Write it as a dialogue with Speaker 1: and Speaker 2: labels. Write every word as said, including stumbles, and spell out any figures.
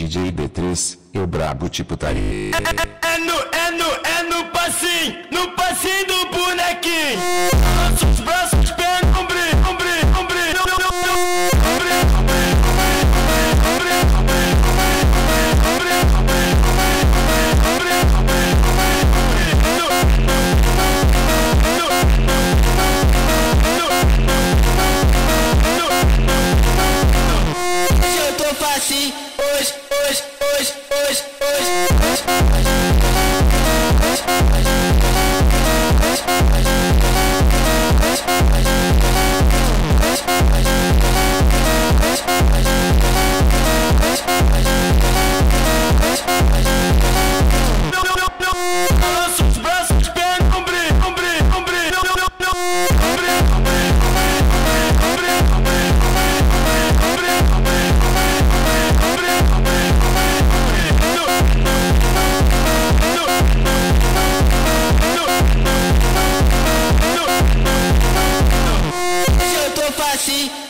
Speaker 1: J B três, eu brabo te putaria.
Speaker 2: É no, é no, é no passinho, no passinho do bonequinho. Nossos braços, pernas, ombro, ombro, ombro, hoje eu tô facinho, hoje, hoje, hoje, hoje, hoje. Nossos braços, pernas, ombro, ombro, ombro, hoje eu tô facinho.